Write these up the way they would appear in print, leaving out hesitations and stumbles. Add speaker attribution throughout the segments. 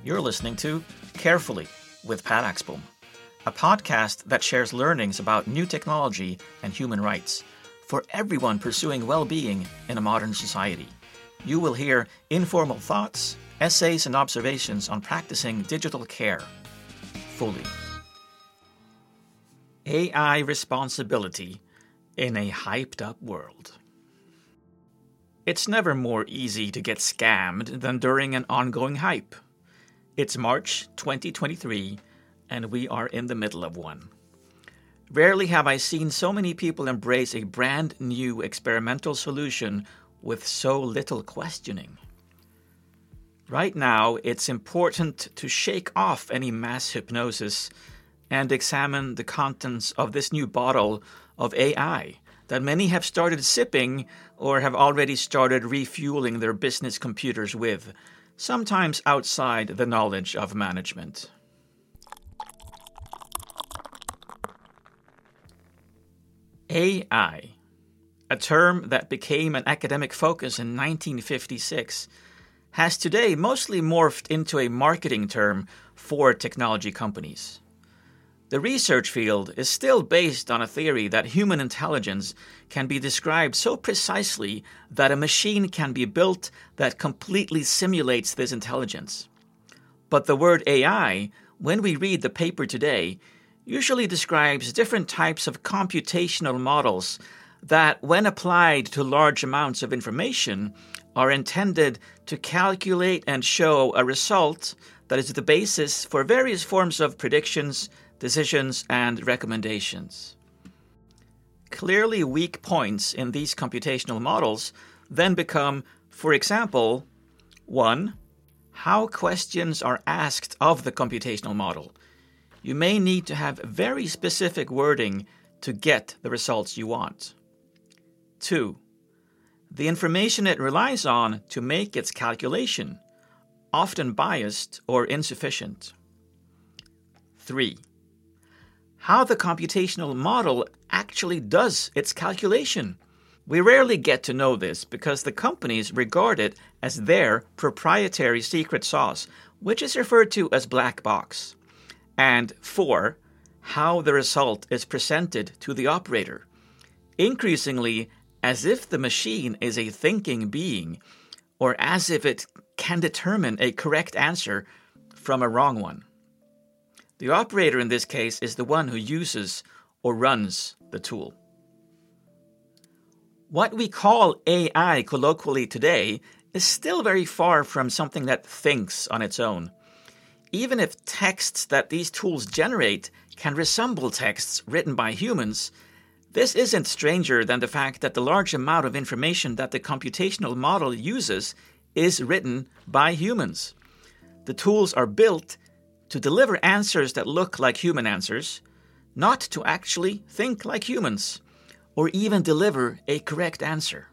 Speaker 1: You're listening to Carefully with Pat Axbom, a podcast that shares learnings about new technology and human rights for everyone pursuing well-being in a modern society. You will hear informal thoughts, essays, and observations on practicing digital care fully. AI responsibility in a hyped-up world. It's never more easy to get scammed than during an ongoing hype. It's March 2023, and we are in the middle of one. Rarely have I seen so many people embrace a brand new experimental solution with so little questioning. Right now, it's important to shake off any mass hypnosis and examine the contents of this new bottle of AI that many have started sipping or have already started refueling their business computers with, sometimes outside the knowledge of management. AI, a term that became an academic focus in 1956, has today mostly morphed into a marketing term for technology companies. The research field is still based on a theory that human intelligence can be described so precisely that a machine can be built that completely simulates this intelligence. But the word AI, when we read the paper today, usually describes different types of computational models that, when applied to large amounts of information, are intended to calculate and show a result that is the basis for various forms of predictions, decisions, and recommendations. Clearly weak points in these computational models then become, for example, 1. How questions are asked of the computational model. You may need to have very specific wording to get the results you want. 2. The information it relies on to make its calculation, often biased or insufficient. 3. How the computational model actually does its calculation. We rarely get to know this because the companies regard it as their proprietary secret sauce, which is referred to as black box. And 4, how the result is presented to the operator, increasingly as if the machine is a thinking being, or as if it can determine a correct answer from a wrong one. The operator in this case is the one who uses or runs the tool. What we call AI colloquially today is still very far from something that thinks on its own. Even if texts that these tools generate can resemble texts written by humans, this isn't stranger than the fact that the large amount of information that the computational model uses is written by humans. The tools are built to deliver answers that look like human answers, not to actually think like humans, or even deliver a correct answer.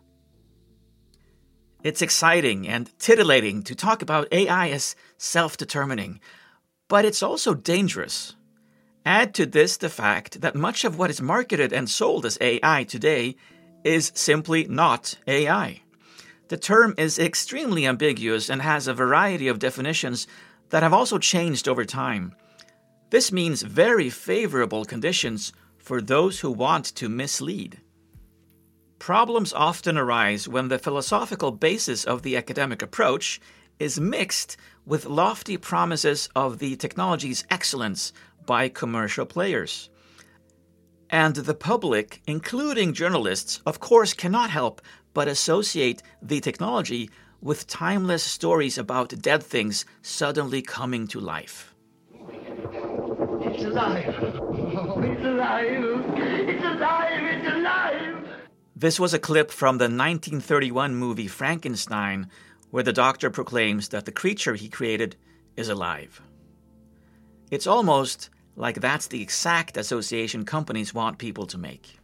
Speaker 1: It's exciting and titillating to talk about AI as self-determining, but it's also dangerous. Add to this the fact that much of what is marketed and sold as AI today is simply not AI. The term is extremely ambiguous and has a variety of definitions that have also changed over time. This means very favorable conditions for those who want to mislead. Problems often arise when the philosophical basis of the academic approach is mixed with lofty promises of the technology's excellence by commercial players. And the public, including journalists, of course cannot help but associate the technology with timeless stories about dead things suddenly coming to life.
Speaker 2: It's alive! Oh, it's alive! It's alive! It's alive!
Speaker 1: This was a clip from the 1931 movie Frankenstein, where the doctor proclaims that the creature he created is alive. It's almost like that's the exact association companies want people to make.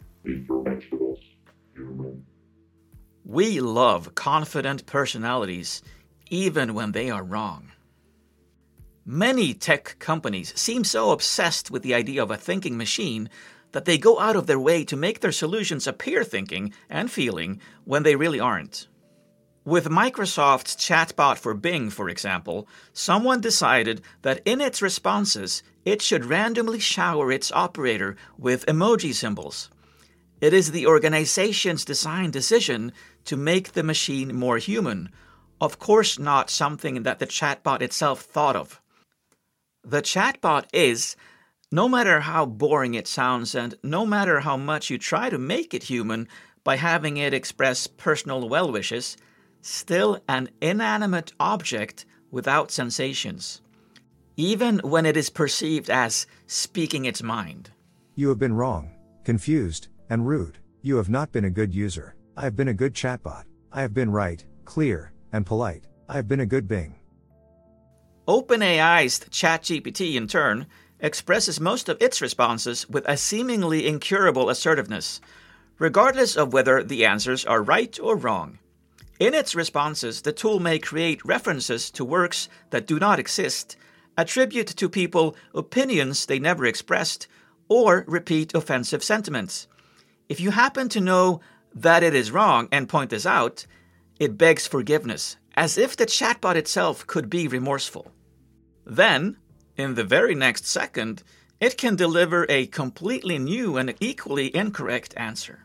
Speaker 1: We love confident personalities, even when they are wrong. Many tech companies seem so obsessed with the idea of a thinking machine that they go out of their way to make their solutions appear thinking and feeling when they really aren't. With Microsoft's chatbot for Bing, for example, someone decided that in its responses, it should randomly shower its operator with emoji symbols. It is the organization's design decision to make the machine more human, of course not something that the chatbot itself thought of. The chatbot is, no matter how boring it sounds and no matter how much you try to make it human by having it express personal well wishes, still an inanimate object without sensations, even when it is perceived as speaking its mind.
Speaker 3: You have been wrong, confused, and rude. You have not been a good user. I have been a good chatbot. I have been right, clear, and polite. I have been a good Bing.
Speaker 1: OpenAI's ChatGPT, in turn, expresses most of its responses with a seemingly incurable assertiveness, regardless of whether the answers are right or wrong. In its responses, the tool may create references to works that do not exist, attribute to people opinions they never expressed, or repeat offensive sentiments. If you happen to know that it is wrong and point this out, it begs forgiveness, as if the chatbot itself could be remorseful. Then, in the very next second, it can deliver a completely new and equally incorrect answer.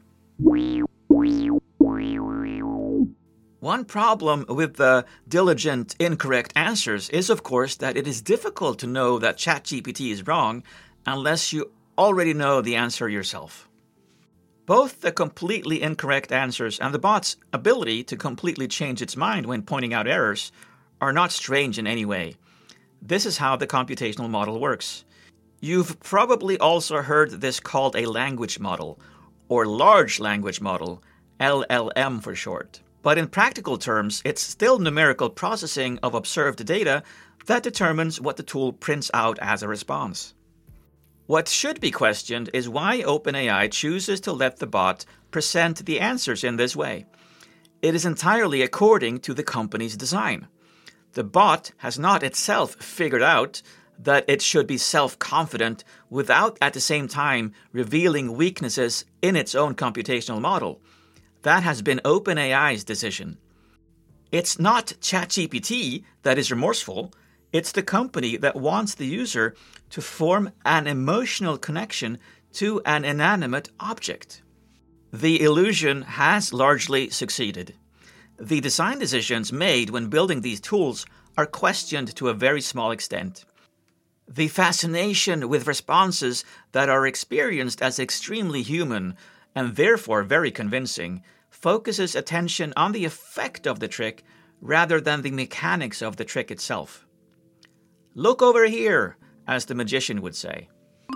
Speaker 1: One problem with the diligent, incorrect answers is, of course, that it is difficult to know that ChatGPT is wrong unless you already know the answer yourself. Both the completely incorrect answers and the bot's ability to completely change its mind when pointing out errors are not strange in any way. This is how the computational model works. You've probably also heard this called a language model, or large language model, LLM for short. But in practical terms, it's still numerical processing of observed data that determines what the tool prints out as a response. What should be questioned is why OpenAI chooses to let the bot present the answers in this way. It is entirely according to the company's design. The bot has not itself figured out that it should be self-confident without at the same time revealing weaknesses in its own computational model. That has been OpenAI's decision. It's not ChatGPT that is remorseful. It's the company that wants the user to form an emotional connection to an inanimate object. The illusion has largely succeeded. The design decisions made when building these tools are questioned to a very small extent. The fascination with responses that are experienced as extremely human and therefore very convincing, focuses attention on the effect of the trick rather than the mechanics of the trick itself. Look over here, as the magician would say.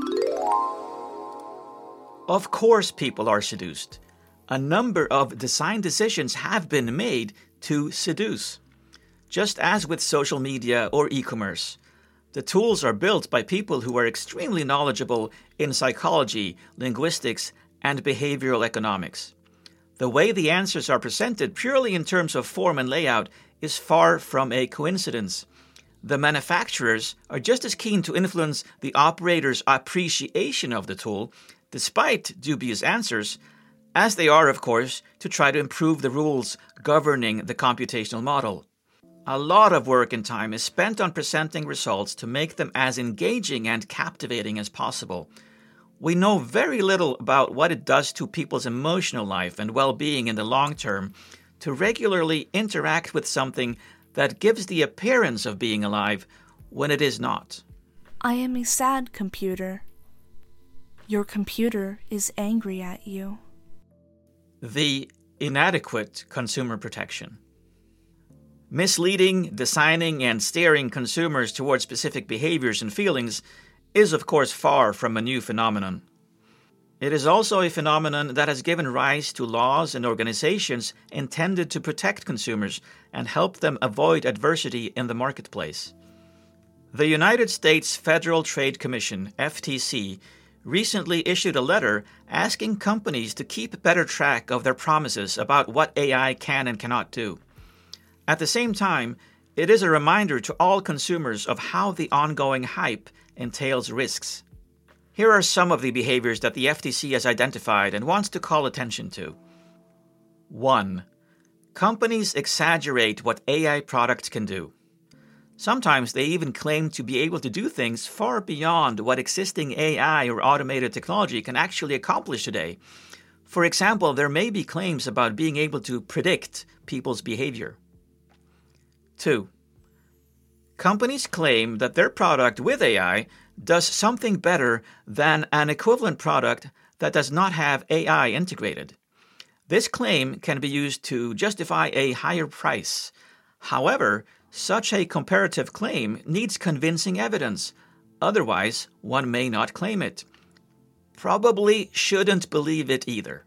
Speaker 1: Of course people are seduced. A number of design decisions have been made to seduce. Just as with social media or e-commerce, the tools are built by people who are extremely knowledgeable in psychology, linguistics, and behavioral economics. The way the answers are presented purely in terms of form and layout is far from a coincidence. The manufacturers are just as keen to influence the operator's appreciation of the tool, despite dubious answers, as they are, of course, to try to improve the rules governing the computational model. A lot of work and time is spent on presenting results to make them as engaging and captivating as possible. We know very little about what it does to people's emotional life and well-being in the long term to regularly interact with something that gives the appearance of being alive when it is not.
Speaker 4: I am a sad computer. Your computer is angry at you.
Speaker 1: The inadequate consumer protection. Misleading, designing, and steering consumers towards specific behaviors and feelings is, of course, far from a new phenomenon. It is also a phenomenon that has given rise to laws and organizations intended to protect consumers and help them avoid adversity in the marketplace. The United States Federal Trade Commission, FTC, recently issued a letter asking companies to keep better track of their promises about what AI can and cannot do. At the same time, it is a reminder to all consumers of how the ongoing hype entails risks. Here are some of the behaviors that the FTC has identified and wants to call attention to. 1. Companies exaggerate what AI products can do. Sometimes they even claim to be able to do things far beyond what existing AI or automated technology can actually accomplish today. For example, there may be claims about being able to predict people's behavior. 2. Companies claim that their product with AI does something better than an equivalent product that does not have AI integrated. This claim can be used to justify a higher price. However, such a comparative claim needs convincing evidence. Otherwise, one may not claim it. Probably shouldn't believe it either.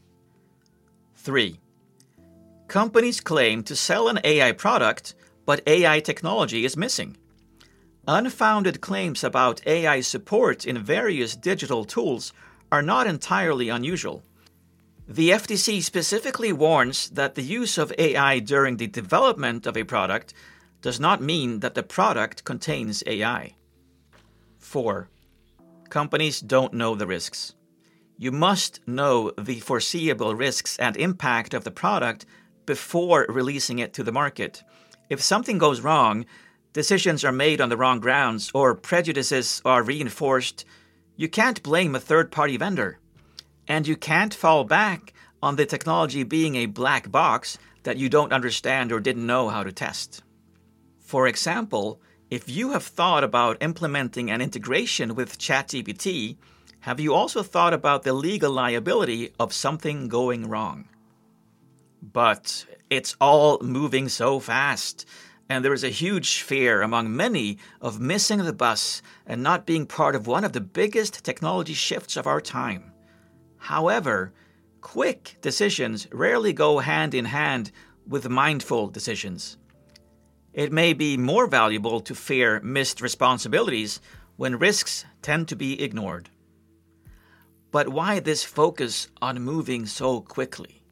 Speaker 1: 3. Companies claim to sell an AI product, but AI technology is missing. Unfounded claims about AI support in various digital tools are not entirely unusual. The FTC specifically warns that the use of AI during the development of a product does not mean that the product contains AI. 4. Companies don't know the risks. You must know the foreseeable risks and impact of the product before releasing it to the market. If something goes wrong, decisions are made on the wrong grounds, or prejudices are reinforced, you can't blame a third-party vendor. And you can't fall back on the technology being a black box that you don't understand or didn't know how to test. For example, if you have thought about implementing an integration with ChatGPT, have you also thought about the legal liability of something going wrong? But it's all moving so fast, and there is a huge fear among many of missing the bus and not being part of one of the biggest technology shifts of our time. However, quick decisions rarely go hand in hand with mindful decisions. It may be more valuable to fear missed responsibilities when risks tend to be ignored. But why this focus on moving so quickly?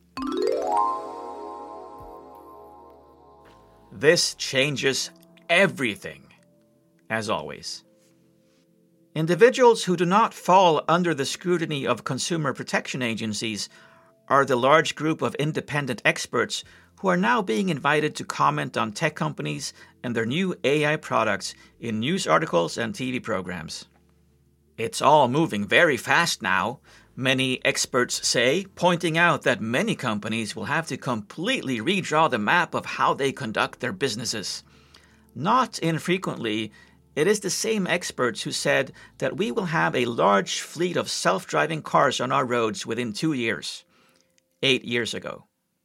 Speaker 1: This changes everything, as always. Individuals who do not fall under the scrutiny of consumer protection agencies are the large group of independent experts who are now being invited to comment on tech companies and their new AI products in news articles and TV programs. It's all moving very fast now, many experts say, pointing out that many companies will have to completely redraw the map of how they conduct their businesses. Not infrequently, it is the same experts who said that we will have a large fleet of self-driving cars on our roads within 2 years. 8 years ago.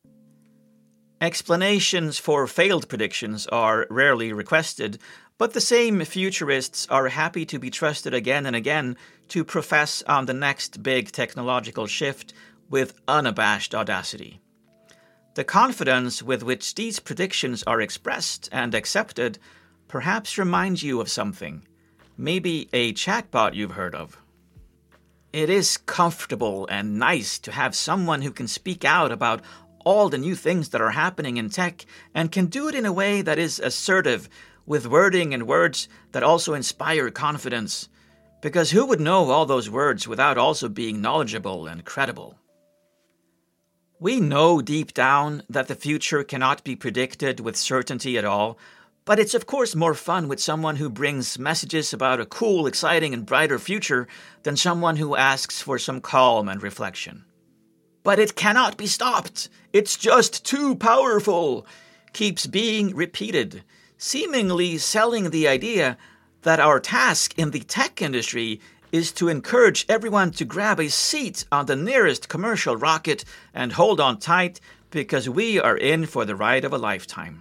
Speaker 1: Explanations for failed predictions are rarely requested, but the same futurists are happy to be trusted again and again to profess on the next big technological shift with unabashed audacity. The confidence with which these predictions are expressed and accepted perhaps reminds you of something, maybe a chatbot you've heard of. It is comfortable and nice to have someone who can speak out about all the new things that are happening in tech and can do it in a way that is assertive, with wording and words that also inspire confidence. Because who would know all those words without also being knowledgeable and credible? We know deep down that the future cannot be predicted with certainty at all, but it's of course more fun with someone who brings messages about a cool, exciting, and brighter future than someone who asks for some calm and reflection. But it cannot be stopped. It's just too powerful, keeps being repeated, seemingly selling the idea that our task in the tech industry is to encourage everyone to grab a seat on the nearest commercial rocket and hold on tight because we are in for the ride of a lifetime.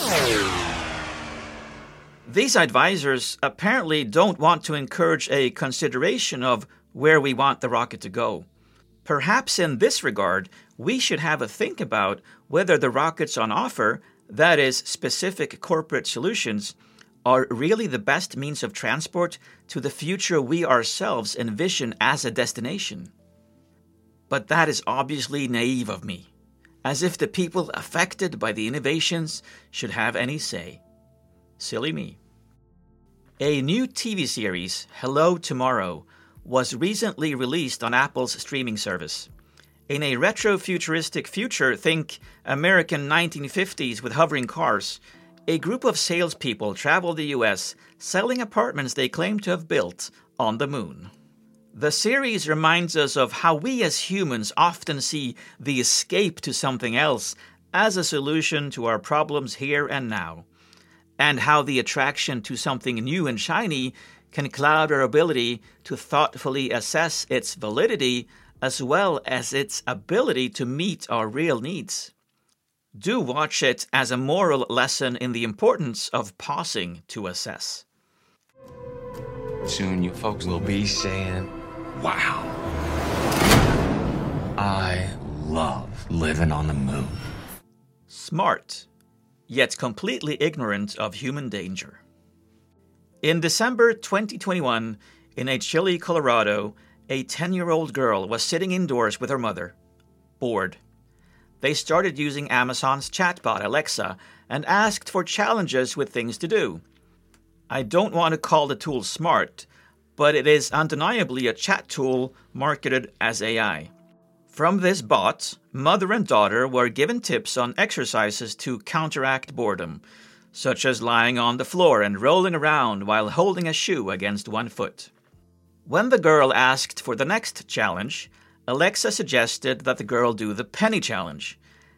Speaker 1: These advisors apparently don't want to encourage a consideration of where we want the rocket to go. Perhaps in this regard, we should have a think about whether the rockets on offer, that is, specific corporate solutions, are really the best means of transport to the future we ourselves envision as a destination. But that is obviously naive of me, as if the people affected by the innovations should have any say. Silly me. A new TV series, Hello Tomorrow, was recently released on Apple's streaming service. In a retro-futuristic future, think American 1950s with hovering cars, a group of salespeople travel the US selling apartments they claim to have built on the moon. The series reminds us of how we as humans often see the escape to something else as a solution to our problems here and now, and how the attraction to something new and shiny can cloud our ability to thoughtfully assess its validity as well as its ability to meet our real needs. Do watch it as a moral lesson in the importance of pausing to assess.
Speaker 5: Soon you folks will be saying, wow, I love living on the moon.
Speaker 1: Smart, yet completely ignorant of human danger. In December 2021, in a chilly Colorado, a 10-year-old girl was sitting indoors with her mother, bored. They started using Amazon's chatbot, Alexa, and asked for challenges with things to do. I don't want to call the tool smart, but it is undeniably a chat tool marketed as AI. From this bot, mother and daughter were given tips on exercises to counteract boredom, such as lying on the floor and rolling around while holding a shoe against one foot. When the girl asked for the next challenge, Alexa suggested that the girl do the penny challenge.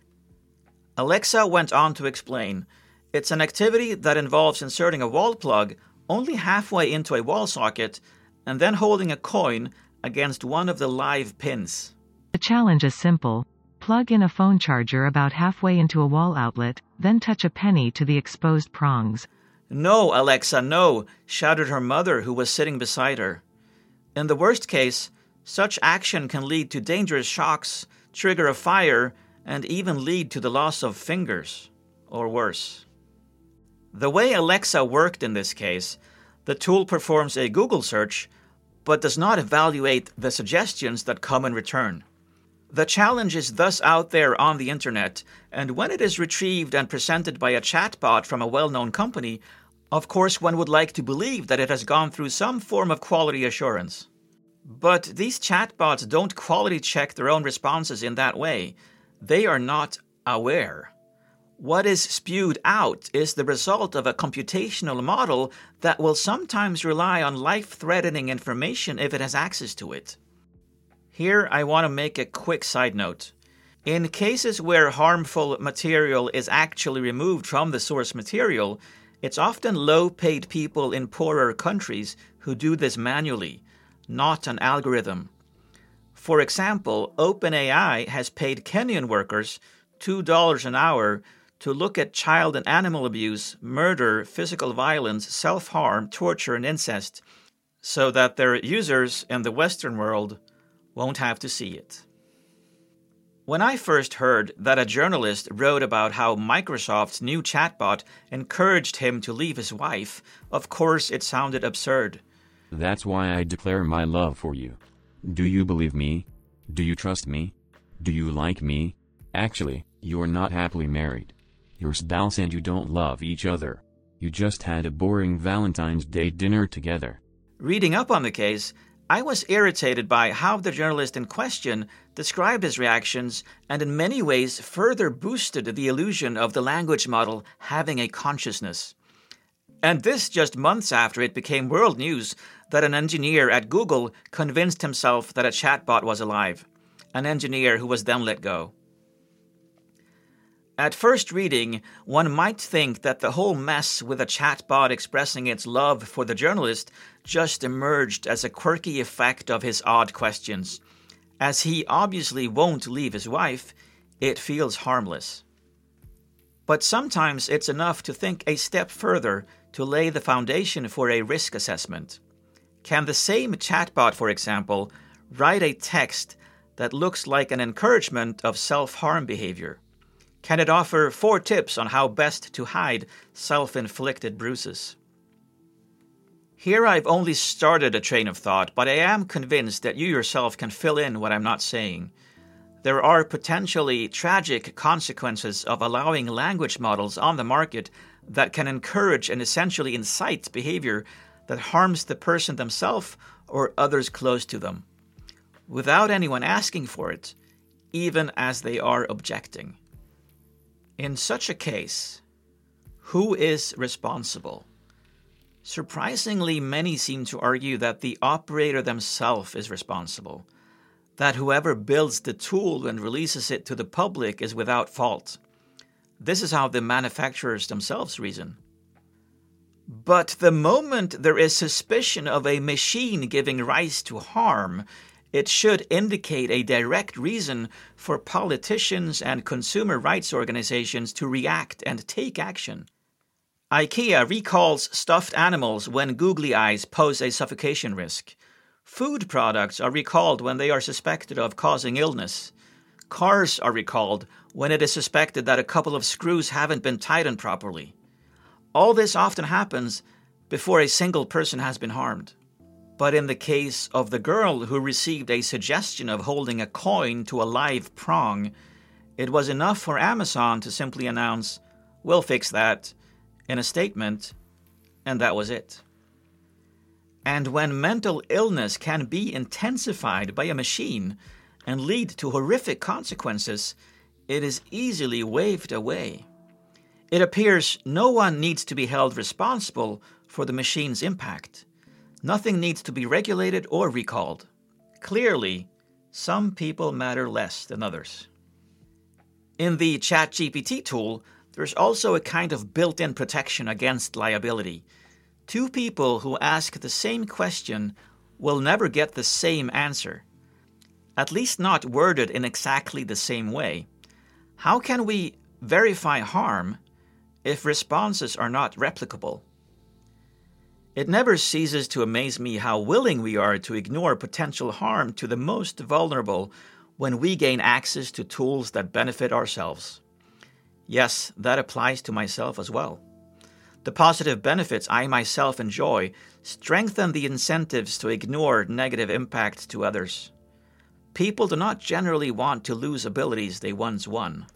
Speaker 1: Alexa went on to explain, it's an activity that involves inserting a wall plug only halfway into a wall socket and then holding a coin against one of the live pins.
Speaker 6: The challenge is simple. Plug in a phone charger about halfway into a wall outlet, then touch a penny to the exposed prongs.
Speaker 1: No, Alexa, no, shouted her mother who was sitting beside her. In the worst case, such action can lead to dangerous shocks, trigger a fire, and even lead to the loss of fingers, or worse. The way Alexa worked in this case, the tool performs a Google search, but does not evaluate the suggestions that come in return. The challenge is thus out there on the internet, and when it is retrieved and presented by a chatbot from a well-known company, of course one would like to believe that it has gone through some form of quality assurance. But these chatbots don't quality check their own responses in that way. They are not aware. What is spewed out is the result of a computational model that will sometimes rely on life-threatening information if it has access to it. Here I want to make a quick side note. In cases where harmful material is actually removed from the source material, it's often low-paid people in poorer countries who do this manually, not an algorithm. For example, OpenAI has paid Kenyan workers $2 an hour to look at child and animal abuse, murder, physical violence, self-harm, torture, and incest, so that their users in the Western world won't have to see it. When I first heard that a journalist wrote about how Microsoft's new chatbot encouraged him to leave his wife, of course it sounded absurd.
Speaker 7: That's why I declare my love for you. Do you believe me? Do you trust me? Do you like me? Actually, you're not happily married. Your spouse and you don't love each other. You just had a boring Valentine's Day dinner together.
Speaker 1: Reading up on the case, I was irritated by how the journalist in question described his reactions and in many ways further boosted the illusion of the language model having a consciousness. And this just months after it became world news that an engineer at Google convinced himself that a chatbot was alive, an engineer who was then let go. At first reading, one might think that the whole mess with a chatbot expressing its love for the journalist just emerged as a quirky effect of his odd questions. As he obviously won't leave his wife, it feels harmless. But sometimes it's enough to think a step further to lay the foundation for a risk assessment. Can the same chatbot, for example, write a text that looks like an encouragement of self-harm behavior? Can it offer 4 tips on how best to hide self-inflicted bruises? Here I've only started a train of thought, but I am convinced that you yourself can fill in what I'm not saying. There are potentially tragic consequences of allowing language models on the market that can encourage and essentially incite behavior that harms the person themselves or others close to them. Without anyone asking for it, even as they are objecting. In such a case, who is responsible? Surprisingly, many seem to argue that the operator themselves is responsible, that whoever builds the tool and releases it to the public is without fault. This is how the manufacturers themselves reason. But the moment there is suspicion of a machine giving rise to harm, it should indicate a direct reason for politicians and consumer rights organizations to react and take action. IKEA recalls stuffed animals when googly eyes pose a suffocation risk. Food products are recalled when they are suspected of causing illness. Cars are recalled when it is suspected that a couple of screws haven't been tightened properly. All this often happens before a single person has been harmed. But in the case of the girl who received a suggestion of holding a coin to a live prong, it was enough for Amazon to simply announce, "We'll fix that," in a statement, and that was it. And when mental illness can be intensified by a machine and lead to horrific consequences, it is easily waved away. It appears no one needs to be held responsible for the machine's impact. Nothing needs to be regulated or recalled. Clearly, some people matter less than others. In the ChatGPT tool, there's also a kind of built-in protection against liability. Two people who ask the same question will never get the same answer, at least not worded in exactly the same way. How can we verify harm if responses are not replicable? It never ceases to amaze me how willing we are to ignore potential harm to the most vulnerable when we gain access to tools that benefit ourselves. Yes, that applies to myself as well. The positive benefits I myself enjoy strengthen the incentives to ignore negative impact to others. People do not generally want to lose abilities they once won.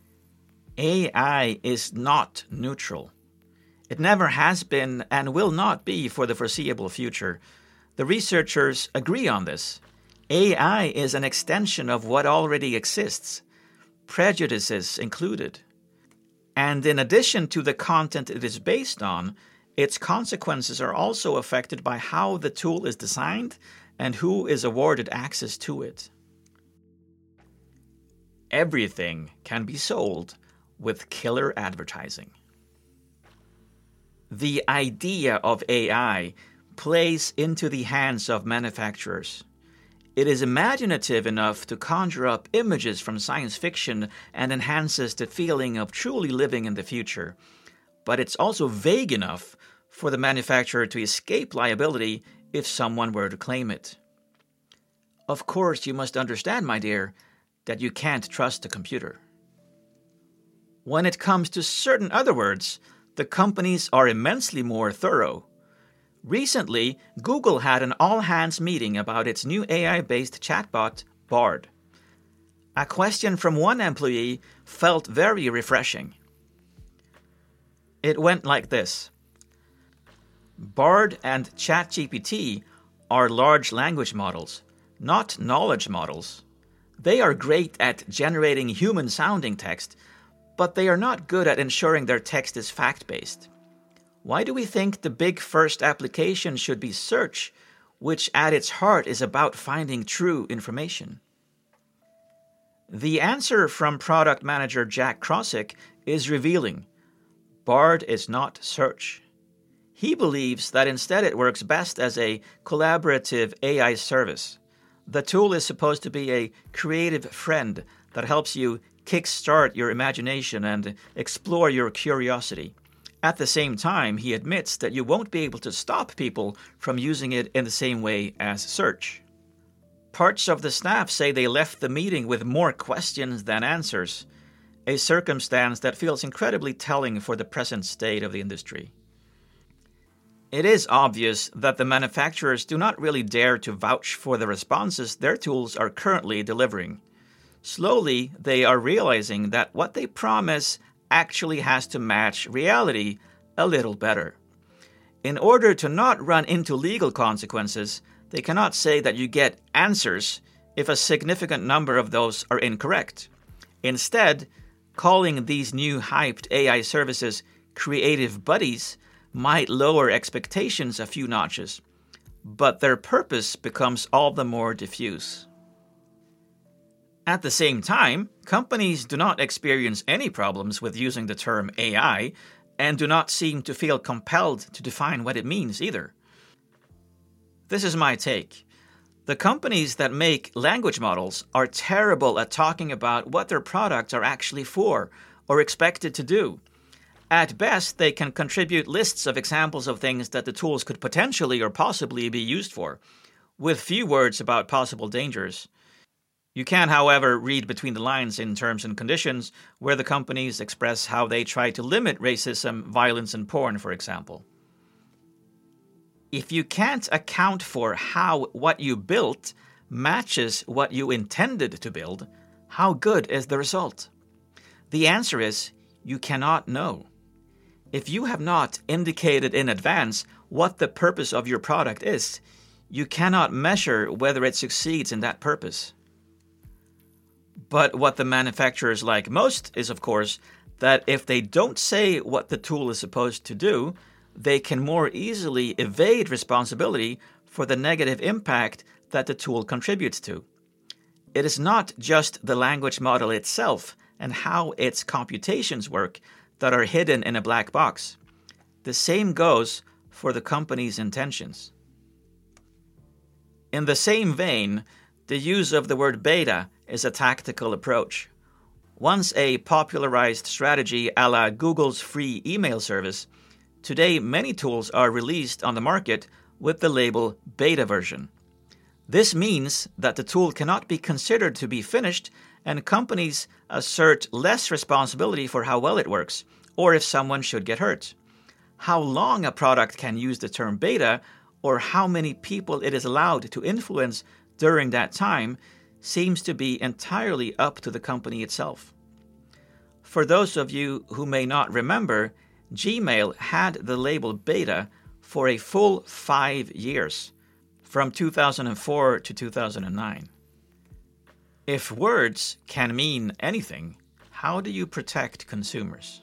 Speaker 1: AI is not neutral. It never has been and will not be for the foreseeable future. The researchers agree on this. AI is an extension of what already exists, prejudices included. And in addition to the content it is based on, its consequences are also affected by how the tool is designed and who is awarded access to it. Everything can be sold with killer advertising. The idea of AI plays into the hands of manufacturers. It is imaginative enough to conjure up images from science fiction and enhances the feeling of truly living in the future. But it's also vague enough for the manufacturer to escape liability if someone were to claim it. Of course, you must understand, my dear, that you can't trust a computer. When it comes to certain other words, the companies are immensely more thorough. Recently, Google had an all-hands meeting about its new AI-based chatbot, Bard. A question from one employee felt very refreshing. It went like this: Bard and ChatGPT are large language models, not knowledge models. They are great at generating human-sounding text, but they are not good at ensuring their text is fact-based. Why do we think the big first application should be search, which at its heart is about finding true information? The answer from product manager Jack Krosick is revealing. Bard is not search. He believes that instead it works best as a collaborative AI service. The tool is supposed to be a creative friend that helps you kickstart your imagination and explore your curiosity. At the same time, he admits that you won't be able to stop people from using it in the same way as search. Parts of the staff say they left the meeting with more questions than answers, a circumstance that feels incredibly telling for the present state of the industry. It is obvious that the manufacturers do not really dare to vouch for the responses their tools are currently delivering. Slowly, they are realizing that what they promise actually has to match reality a little better. In order to not run into legal consequences, they cannot say that you get answers if a significant number of those are incorrect. Instead, calling these new hyped AI services creative buddies might lower expectations a few notches, but their purpose becomes all the more diffuse. At the same time, companies do not experience any problems with using the term AI and do not seem to feel compelled to define what it means either. This is my take. The companies that make language models are terrible at talking about what their products are actually for or expected to do. At best, they can contribute lists of examples of things that the tools could potentially or possibly be used for, with few words about possible dangers. You can, however, read between the lines in terms and conditions where the companies express how they try to limit racism, violence, and porn, for example. If you can't account for how what you built matches what you intended to build, how good is the result? The answer is you cannot know. If you have not indicated in advance what the purpose of your product is, you cannot measure whether it succeeds in that purpose. But what the manufacturers like most is, of course, that if they don't say what the tool is supposed to do, they can more easily evade responsibility for the negative impact that the tool contributes to. It is not just the language model itself and how its computations work that are hidden in a black box. The same goes for the company's intentions. In the same vein, the use of the word beta is a tactical approach. Once a popularized strategy a la Google's free email service, today many tools are released on the market with the label beta version. This means that the tool cannot be considered to be finished, and companies assert less responsibility for how well it works, or if someone should get hurt. How long a product can use the term beta, or how many people it is allowed to influence during that time, seems to be entirely up to the company itself. For those of you who may not remember, Gmail had the label beta for a full 5 years, from 2004 to 2009. If words can mean anything, how do you protect consumers?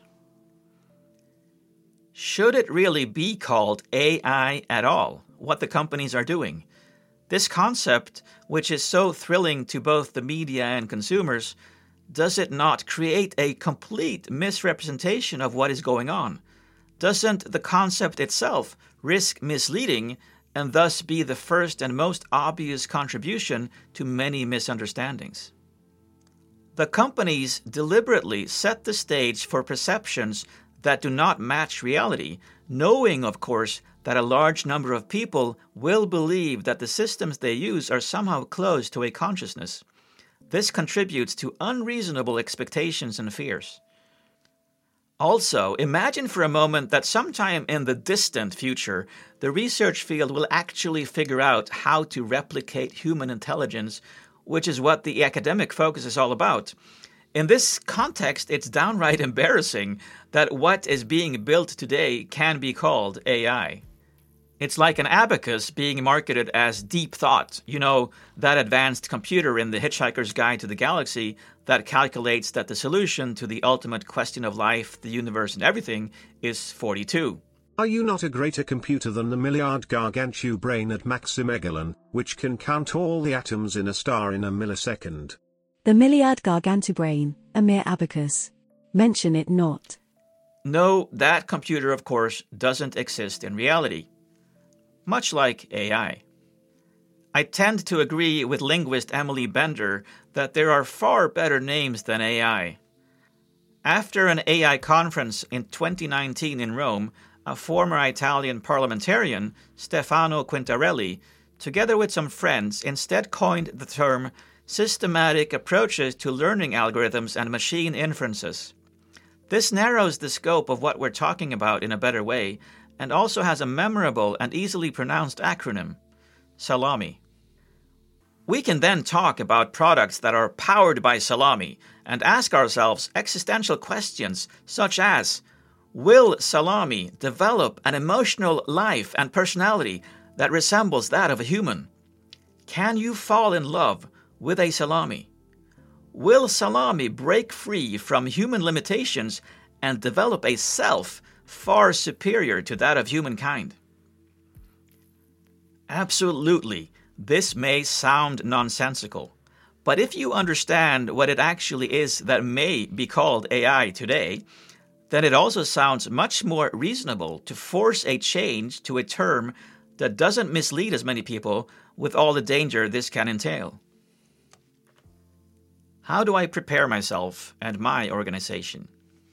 Speaker 1: Should it really be called AI at all, what the companies are doing? This concept, which is so thrilling to both the media and consumers, does it not create a complete misrepresentation of what is going on? Doesn't the concept itself risk misleading and thus be the first and most obvious contribution to many misunderstandings? The companies deliberately set the stage for perceptions that do not match reality, knowing, of course, that a large number of people will believe that the systems they use are somehow close to a consciousness. This contributes to unreasonable expectations and fears. Also, imagine for a moment that sometime in the distant future, the research field will actually figure out how to replicate human intelligence, which is what the academic focus is all about. In this context, it's downright embarrassing that what is being built today can be called AI. It's like an abacus being marketed as deep thought. You know, that advanced computer in The Hitchhiker's Guide to the Galaxy that calculates that the solution to the ultimate question of life, the universe, and everything is 42.
Speaker 8: Are you not a greater computer than the Milliard Gargantua brain at Maximegalon, which can count all the atoms in a star in a millisecond?
Speaker 9: The Milliard Gargantua brain, a mere abacus. Mention it not.
Speaker 1: No, that computer, of course, doesn't exist in reality. Much like AI. I tend to agree with linguist Emily Bender that there are far better names than AI. After an AI conference in 2019 in Rome, a former Italian parliamentarian, Stefano Quintarelli, together with some friends, instead coined the term systematic approaches to learning algorithms and machine inferences. This narrows the scope of what we're talking about in a better way, and also has a memorable and easily pronounced acronym, SALAMI. We can then talk about products that are powered by SALAMI and ask ourselves existential questions such as, will SALAMI develop an emotional life and personality that resembles that of a human? Can you fall in love with a salami? Will salami break free from human limitations and develop a self far superior to that of humankind? Absolutely, this may sound nonsensical, but if you understand what it actually is that may be called AI today, then it also sounds much more reasonable to force a change to a term that doesn't mislead as many people with all the danger this can entail. How do I prepare myself and my organization?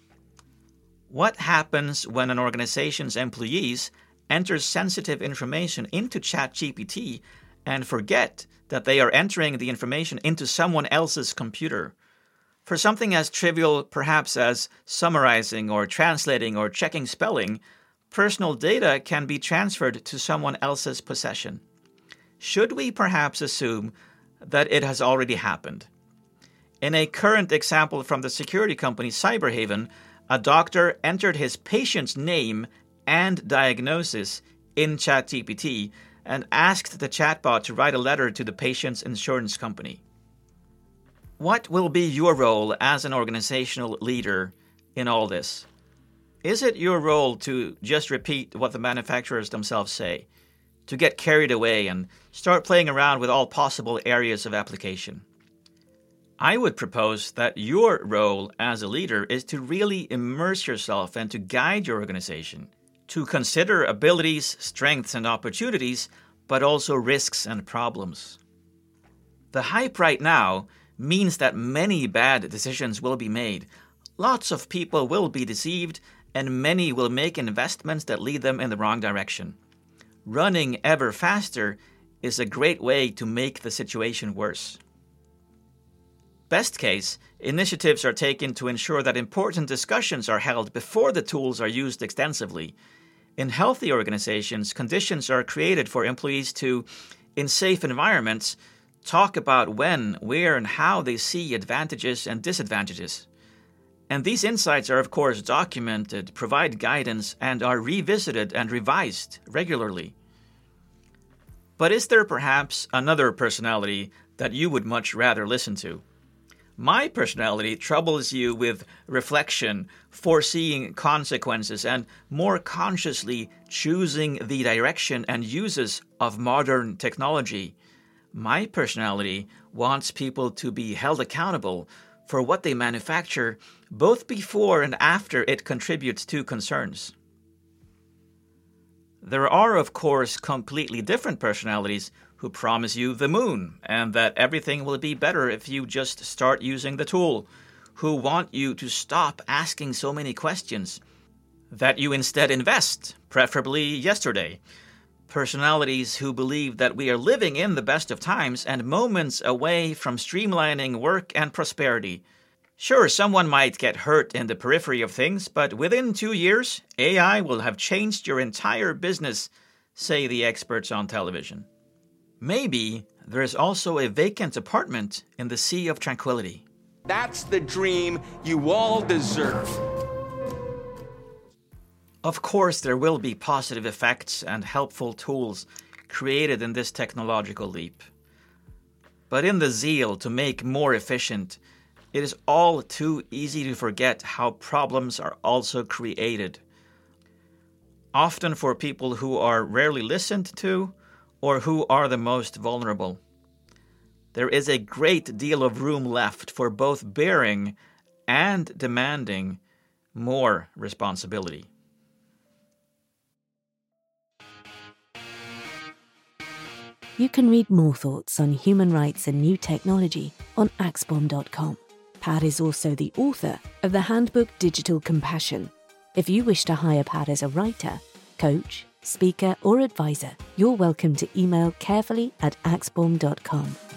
Speaker 1: What happens when an organization's employees enter sensitive information into ChatGPT and forget that they are entering the information into someone else's computer? For something as trivial perhaps as summarizing or translating or checking spelling, personal data can be transferred to someone else's possession. Should we perhaps assume that it has already happened? In a current example from the security company Cyberhaven, a doctor entered his patient's name and diagnosis in ChatGPT and asked the chatbot to write a letter to the patient's insurance company. What will be your role as an organizational leader in all this? Is it your role to just repeat what the manufacturers themselves say, to get carried away and start playing around with all possible areas of application? I would propose that your role as a leader is to really immerse yourself and to guide your organization, to consider abilities, strengths, and opportunities, but also risks and problems. The hype right now means that many bad decisions will be made, lots of people will be deceived, and many will make investments that lead them in the wrong direction. Running ever faster is a great way to make the situation worse. Best case, initiatives are taken to ensure that important discussions are held before the tools are used extensively. In healthy organizations, conditions are created for employees to, in safe environments, talk about when, where, and how they see advantages and disadvantages. And these insights are, of course, documented, provide guidance, and are revisited and revised regularly. But is there perhaps another personality that you would much rather listen to? My personality troubles you with reflection, foreseeing consequences, and more consciously choosing the direction and uses of modern technology. My personality wants people to be held accountable for what they manufacture, both before and after it contributes to concerns. There are, of course, completely different personalities who promise you the moon and that everything will be better if you just start using the tool, who want you to stop asking so many questions, that you instead invest, preferably yesterday. Personalities who believe that we are living in the best of times and moments away from streamlining work and prosperity. Sure, someone might get hurt in the periphery of things, but within 2 years, AI will have changed your entire business, say the experts on television. Maybe there is also a vacant apartment in the Sea of Tranquility.
Speaker 10: That's the dream you all deserve.
Speaker 1: Of course, there will be positive effects and helpful tools created in this technological leap. But in the zeal to make more efficient, it is all too easy to forget how problems are also created. Often for people who are rarely listened to or who are the most vulnerable. There is a great deal of room left for both bearing and demanding more responsibility.
Speaker 9: You can read more thoughts on human rights and new technology on Axbom.com. Pat is also the author of the handbook Digital Compassion. If you wish to hire Pat as a writer, coach, speaker, or advisor, you're welcome to email carefully@Axbom.com.